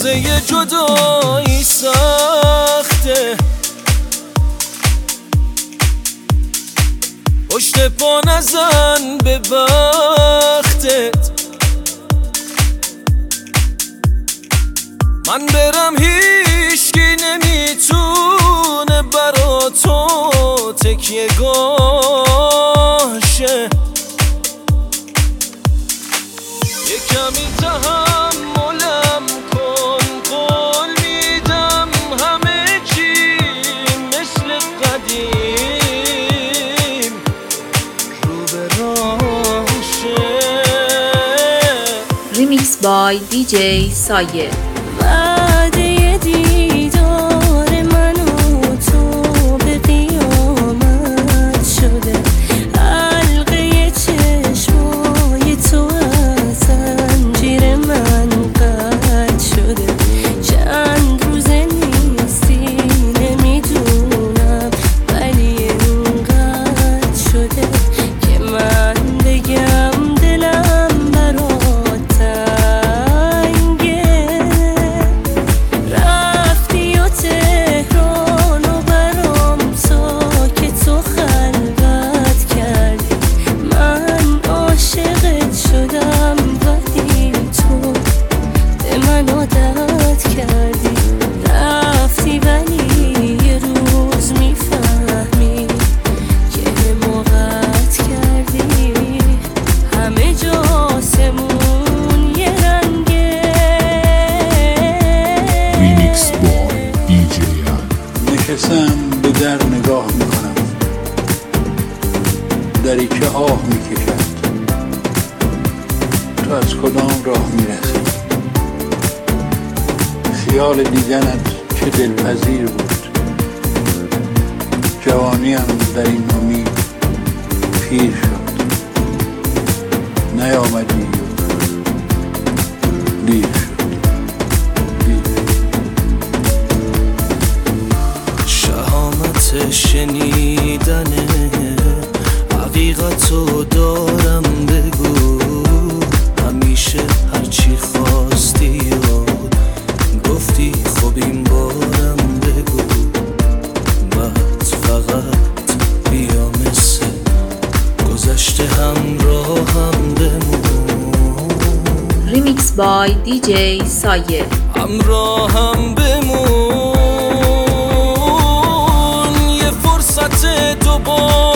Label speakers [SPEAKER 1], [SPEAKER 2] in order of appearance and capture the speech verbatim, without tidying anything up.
[SPEAKER 1] لحظه جدایی سخته، پشت پا نزن به بختت. من برم هیچکی نمیتونه برا تو تکیه گاه شه. یه کمی تحملم کن، قول میدم همه چی مثل قدیم رو به راه شه.
[SPEAKER 2] ریمیکس بای دی جی سایه.
[SPEAKER 3] وعده دیدار من و تو به قیامت شده، حلقه چشمای تو از زنجیر من قطع شده. چند روزه نیستی نمیدونم، ولی اینقدر شده که من بگم دلم برات تنگه. رفتی و تهران و برام ساکت و خلوت کردی. من عاشقت شدم ولی تو به من عادت کردی. رفتی ولی یه روز میفهمی که حماقت کردی. همه جا آسمون یه رنگه.
[SPEAKER 4] ریمیکس بای دی جی
[SPEAKER 5] نشستم به در نگاه میکنم، دری که آه میکشد. تو از کدام راه میرسی؟ خیال دیدنت چه دلپذیر بود. جوانیم در این امید پیر شد، نیامدی و دیر شد. دیر.
[SPEAKER 1] شهامت شنیدن حقیقتو دارم بگو. همیشه هرچی خواستی و گفتی خب این بارم بگو. بعد فقط بیا مثل گذشته همراهم بمون.
[SPEAKER 2] ریمیکس بای دی جی سایه.
[SPEAKER 1] همراهم بمون. یه فرصت دوباره